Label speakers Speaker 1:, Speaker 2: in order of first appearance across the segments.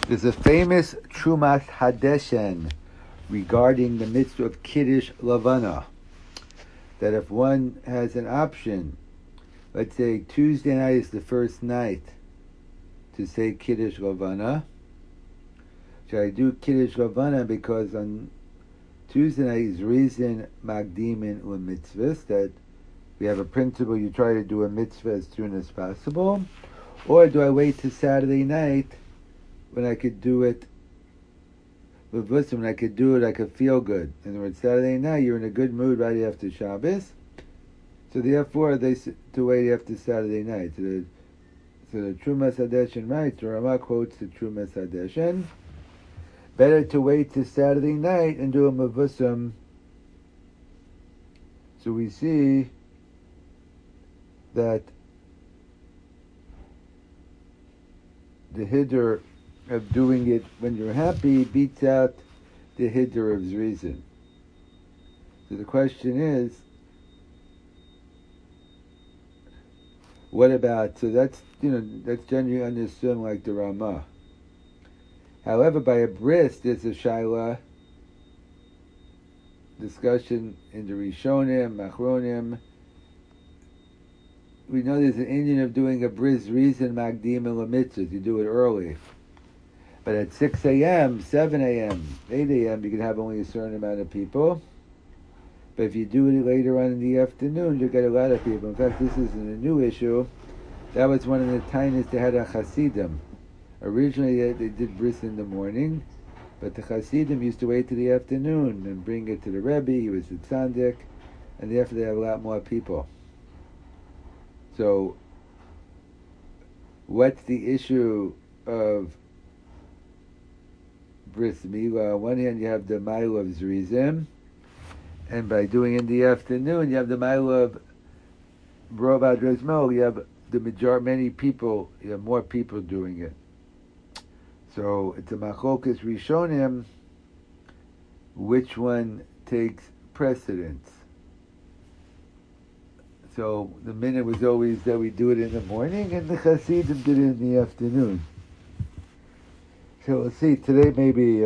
Speaker 1: There's a famous Trumas Hadeshen regarding the mitzvah of Kiddush Lavana, that if one has an option, let's say Tuesday night is the first night to say Kiddush Lavana. Should I do Kiddush Lavana because on Tuesday night is reason Magdimin Mitzvahs, that we have a principle you try to do a mitzvah as soon as possible, or do I wait to Saturday night when I could do it with wisdom, when I could do it, I could feel good. In other words, Saturday night you're in a good mood right after Shabbos, so therefore they to wait after Saturday night. So the Trumas Hadeshen writes, the Rama quotes the Trumas Hadeshen, better to wait to Saturday night and do a mavusam. So we see that the hiddur of doing it when you're happy beats out the hiddur of reason. So the question is, what about, so that's generally understood like the Ramah. However, by a bris, there's a shaila discussion in the Rishonim, Achronim. We know there's an Indian of doing a bris reason magdim el mitzvahs. You do it early. But at 6 a.m., 7 a.m., 8 a.m., you can have only a certain amount of people. But if you do it later on in the afternoon, you'll get a lot of people. In fact, this isn't a new issue. That was one of the tainas they had on Hasidim. Originally, they did bris in the morning, but the Hasidim used to wait till the afternoon and bring it to the Rebbe. He was the tzaddik, and therefore they have a lot more people. So, what's the issue of bris milah? On one hand, you have the milah of zrizim, and by doing in the afternoon, you have the milah of rov adrezmol. You have many people. You have more people doing it. So it's a machlokas rishonim, which one takes precedence. So the minute was always that we do it in the morning, and the Hasidim did it in the afternoon. So we'll see, today maybe,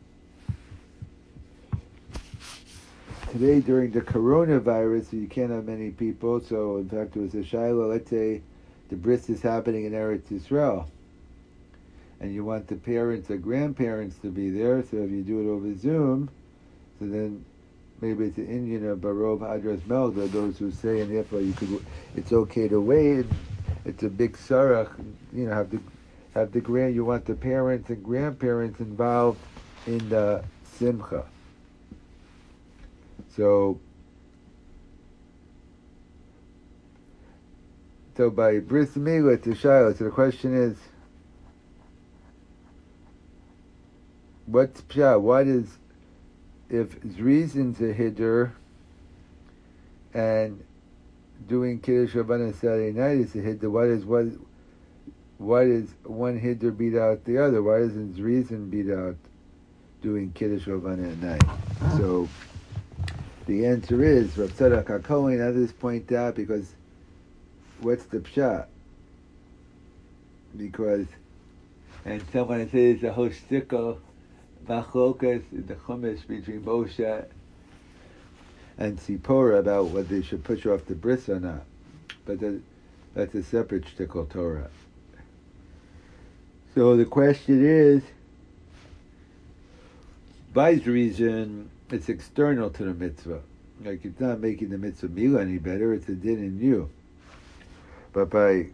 Speaker 1: today during the coronavirus, you can't have many people, so in fact it was a shaila, let's say the bris is happening in Eretz Yisrael, and you want the parents or grandparents to be there, so if you do it over Zoom, so then maybe it's an Indian of Barov Hadras Melda, those who say, and therefore it's okay to wait. It's a big sarach, you you want the parents and grandparents involved in the simcha. So by bris milah to shaila, so the question is, what's pshat? What is, if reason's a hiddur and doing Kiddush Lavana Saturday night is a hiddur, why does one hiddur beat out the other? Why doesn't reason beat out doing Kiddush Lavana at night? So the answer is, Rav Tzadok HaKohen, others point out, because what's the pshat? Because, and someone says the whole shtickle machlokas in the Chumash between Moshe and Sipporah about whether they should push off the bris or not. But that's a separate shtickle Torah. So the question is, by reason, it's external to the mitzvah. Like, it's not making the mitzvah milah any better, it's a din in you. But by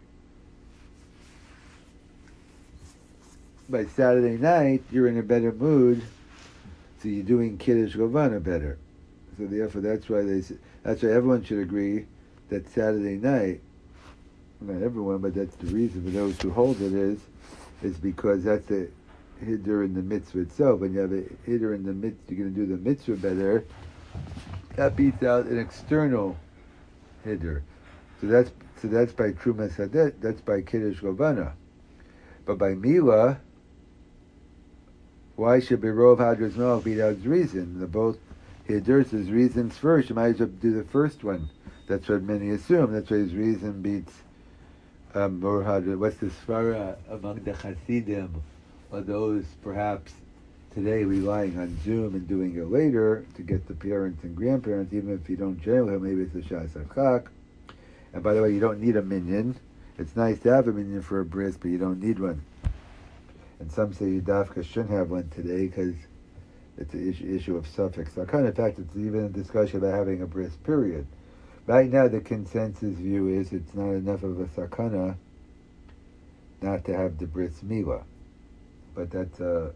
Speaker 1: Saturday night, you're in a better mood, so you're doing Kiddush Lavana better. So therefore, that's why everyone should agree that Saturday night, not everyone, but that's the reason for those who hold it is because that's a hiddur in the mitzvah itself. When you have a hiddur in the mitzvah, you're going to do the mitzvah better. That beats out an external hiddur. So that's by Trumas Hadeshen, that's by Kiddush Lavana. But by milah, why should Berov Hadras Melech beat out reason? The both hiddurs is reasons first. You might as well do the first one. That's what many assume. That's why his reason beats Berov Hadras. What's the svara among the Hasidim? or those perhaps today relying on Zoom and doing it later to get the parents and grandparents, even if you don't generally have, maybe it's a Shas Chak. And by the way, you don't need a minyan. It's nice to have a minyan for a bris, but you don't need one. And some say you dafka shouldn't have one today because it's an issue of suffix. So in fact, it's even a discussion about having a bris, period. Right now, the consensus view is it's not enough of a sakana not to have the bris milah. But that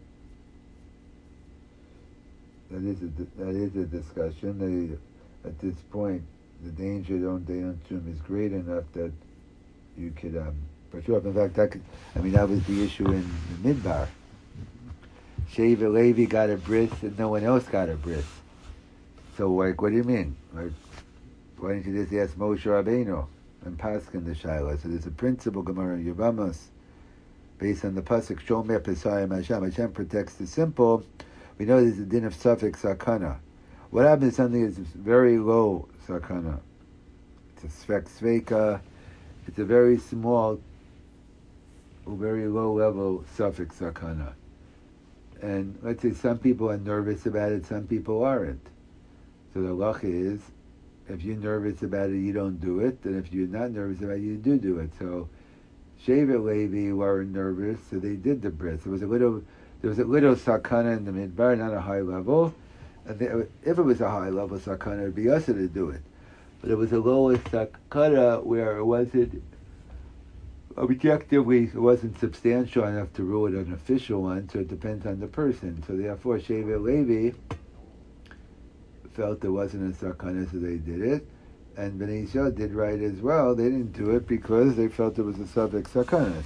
Speaker 1: is a discussion. At this point, the danger they don't assume is great enough that you could for sure. In fact, that was the issue in the Midbar. Sheva Levi got a bris and no one else got a bris. So what do you mean? Why didn't you just ask Moshe Rabbeinu and Paskin the Shaila? So there's a principle Gemara in Yevamos based on the pasuk Shomer Pesayim Hashem. Hashem protects the simple. We know there's a din of suffix sakana. What happens if something is very low sakana? It's a svek sveka. It's a very small or very low level suffix sakana. And let's say some people are nervous about it, some people aren't. So the halacha is, if you're nervous about it, you don't do it. And if you're not nervous about it, you do it. So Sheva Levi weren't nervous, so they did the bris. There was a little sakana in the midbar, not a high level. And if it was a high level sakana, it'd be us to do it. But it was a lower sakana where it wasn't objectively, it wasn't substantial enough to rule it an official one. So it depends on the person. So therefore, Sheva Levi felt there wasn't a sakana, so they did it. And Bnei Yisrael did right as well. They didn't do it because they felt it was a suffix sakana.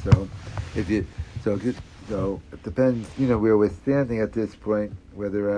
Speaker 1: So it depends, where we're standing at this point, whether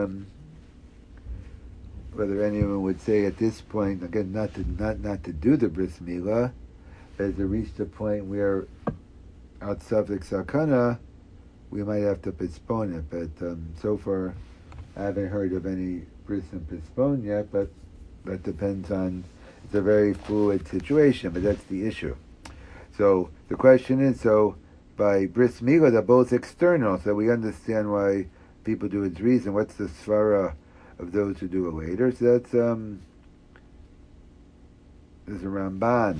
Speaker 1: anyone would say at this point, again, not to do the bris milah, as it reached a point where out suffix sakana, we might have to postpone it. But so far, I haven't heard of any bris and postpone yet. But that depends on. It's a very fluid situation, but that's the issue. So the question is, by bris milah, they're both external, so we understand why people do its reason. What's the svara of those who do it later? So that's there's a Ramban.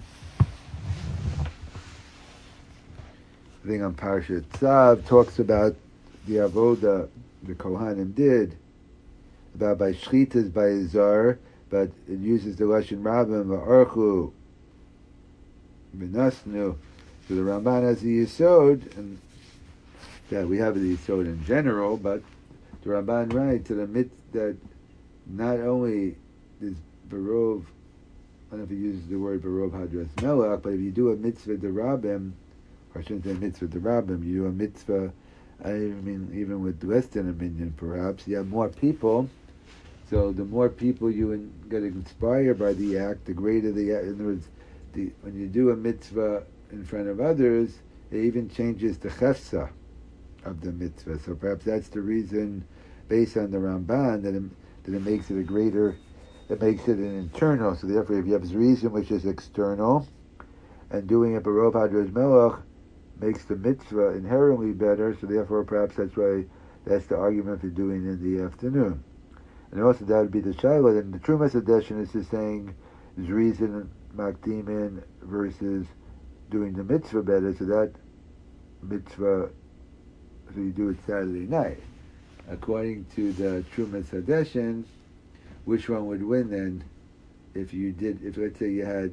Speaker 1: I think on Parshat Tzav talks about the avoda the Kohanim did about by shchitas by Zar, but it uses the lashon Rabbim va'archu v'nasnu. So the Ramban has the Yisod, and that we have the Yisod in general, but the Ramban writes that not only is Barov, I don't know if he uses the word Barov Hadras Melach, but if you do a mitzvah derabim, or I shouldn't say mitzvah derabim, you do a mitzvah, even with less than a minyan perhaps, you have more people, so the more people you get inspired by the act, the greater the act. In other words, when you do a mitzvah in front of others, it even changes the chefsa of the mitzvah. So perhaps that's the reason, based on the Ramban, that it makes it a greater, it makes it an internal. So therefore, if you have reason which is external, and doing it Barov Hadras Melach makes the mitzvah inherently better, so therefore perhaps that's the argument for doing it in the afternoon. And also that would be the Shiloh, and the Trumas edition is just saying there's reason Makdimin versus doing the mitzvah better, so that mitzvah, so you do it Saturday night. According to the Trumas Hadeshin, which one would win then? If let's say you had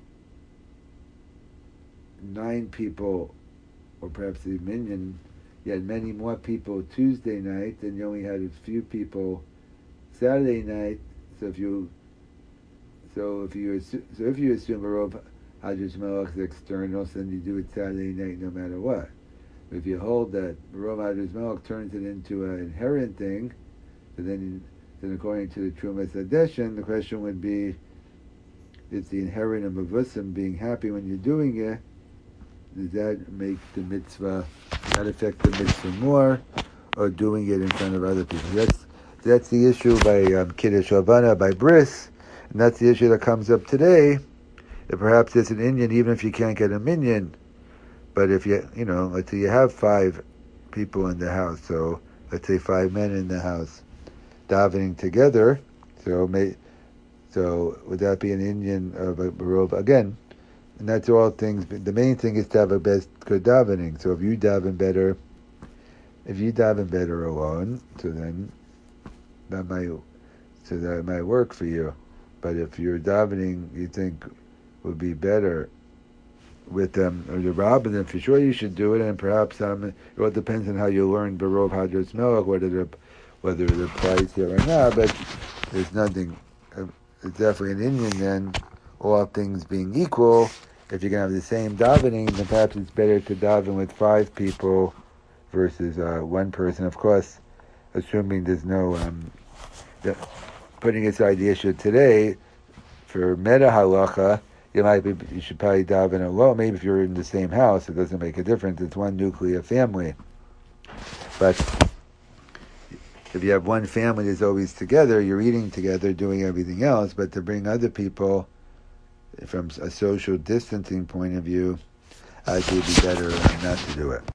Speaker 1: 9 people, or perhaps the minyan, you had many more people Tuesday night, and you only had a few people Saturday night. So if you assume Barov Hadras Melach is external, so then you do it Saturday night no matter what. But if you hold that Barov Hadras Melach turns it into an inherent thing, so then according to the Trumas Hadeshin, the question would be, is the inherent of Mavusim being happy when you're doing it, does that make the mitzvah, that affect the mitzvah more, or doing it in front of other people? That's the issue by Kiddush Lavana, by bris, and that's the issue that comes up today, that perhaps it's an Indian, even if you can't get a minyan, but if let's say you have 5 people in the house. So let's say 5 men in the house davening together. So would that be an Indian of a Barov? Again, and that's all things. The main thing is to have a good davening. So if you daven better alone, so then that might work for you. But if your davening you think would be better with them or the rabbin, then for sure you should do it. And perhaps it all depends on how you learn Barov Hadras Melech, whether it applies here or not. But there's nothing. It's definitely an Indian then. All things being equal, if you're gonna have the same davening, then perhaps it's better to daven with 5 people versus one person. Of course, assuming there's no putting aside the issue today for meta halacha, you should probably daven alone. Maybe if you're in the same house, it doesn't make a difference. It's one nuclear family. But if you have one family that's always together, you're eating together, doing everything else. But to bring other people from a social distancing point of view, I think it'd be better not to do it.